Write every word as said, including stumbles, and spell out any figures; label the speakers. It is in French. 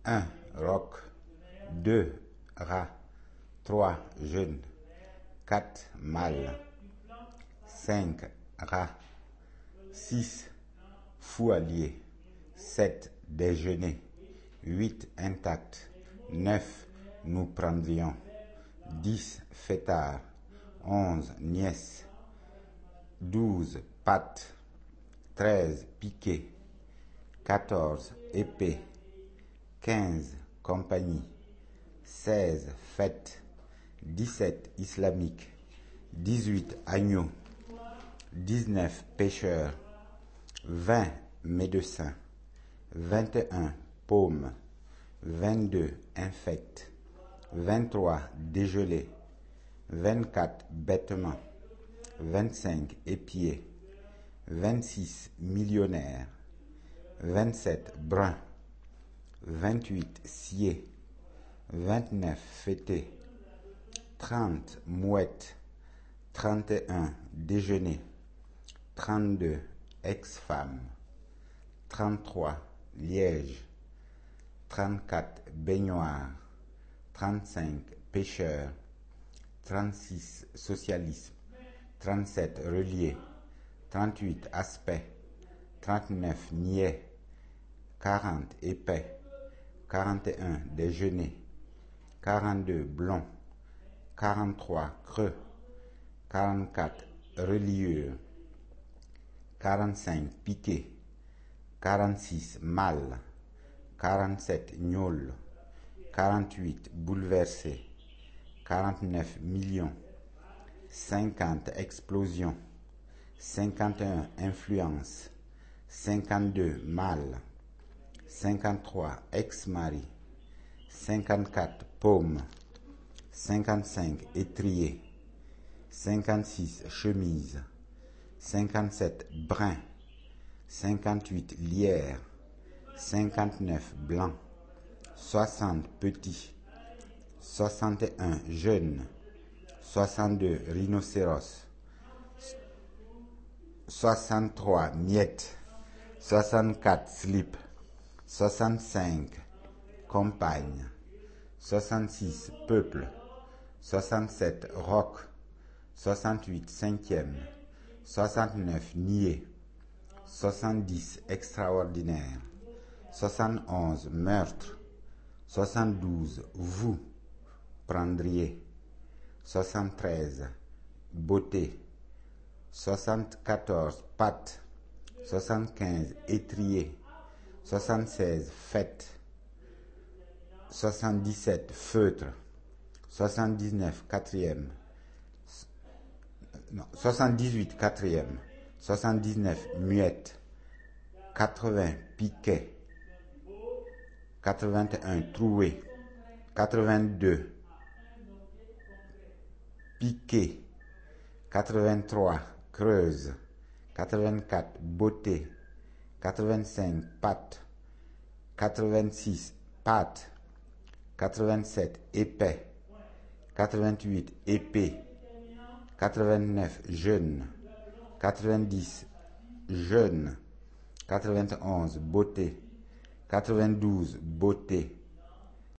Speaker 1: un. Roc. deux. Rat. trois. Jeune. quatre. Mâle. cinq. Rat. six. Fou allié. sept. Déjeuner. huit. Intact. neuf. Nous prendrions. dix. Fêtard. onze. Nièce. douze. Patte. treize. Piqué. quatorze. Épée. quinze. Compagnie. seize. Fête. dix-sept. Islamique. dix-huit. Agneau. dix-neuf. Pêcheur. vingt. Médecin. vingt et un. Paume. vingt-deux. Infect. vingt-trois. Dégelé. vingt-quatre. Bêtement. vingt-cinq. Épier. vingt-six. Millionnaire. vingt-sept. Brun. vingt-huit. Scié. vingt-neuf. Fêté. trente. Mouette. trente et un. Déjeuner. trente-deux. Ex-femme. trente-trois. Liège. trente-quatre. Baignoire. trente-cinq. Pêcheur. trente-six. Socialisme. trente-sept. Relié. trente-huit. Aspect. trente-neuf. Niais. quarante. Épais. quarante et un. Déjeuner. quarante-deux. Blond. quarante-trois. Creux. quarante-quatre. Reliure. quarante-cinq. Piqué. quarante-six. Mâle. quarante-sept. Gnôle. quarante-huit. Bouleversé. quarante-neuf. Million. cinquante. Explosion. cinquante et un. Influence. cinquante-deux. Mâle. cinquante-trois. Ex-mari. cinquante-quatre. Paume. cinquante-cinq. Étrier. cinquante-six. Chemise. cinquante-sept. Brun. cinquante-huit. Lierre. cinquante-neuf. Blanc. soixante. Petit. soixante et un. Jeune. soixante-deux. Rhinocéros. soixante-trois. Miette. soixante-quatre. Slip. soixante-cinq. Compagne. soixante-six. Peuple. soixante-sept. Roc. soixante-huit. Cinquième. soixante-neuf. Niais. soixante-dix. Extraordinaire. soixante-onze. Meurtre. soixante-douze. Vous. Prendriez. soixante-treize. Beauté. soixante-quatorze. Patte. soixante-quinze. Étrier. soixante-seize. Fête. soixante-dix-sept. Feutre. soixante-dix-neuf. Quatrième. Non, soixante-dix-huit. Quatrième. soixante-dix-neuf. Muette. quatre-vingts. Piquet. quatre-vingt-un. Troué. quatre-vingt-deux. Piqué. quatre-vingt-trois. Creuse. quatre-vingt-quatre. Beauté. quatre-vingt-cinq. Patte. quatre-vingt-six. Pâte. quatre-vingt-sept. Épais. quatre-vingt-huit. Épée. quatre-vingt-neuf. Jeune. quatre-vingt-dix. Jeune. quatre-vingt-onze. Beauté. quatre-vingt-douze. Beauté.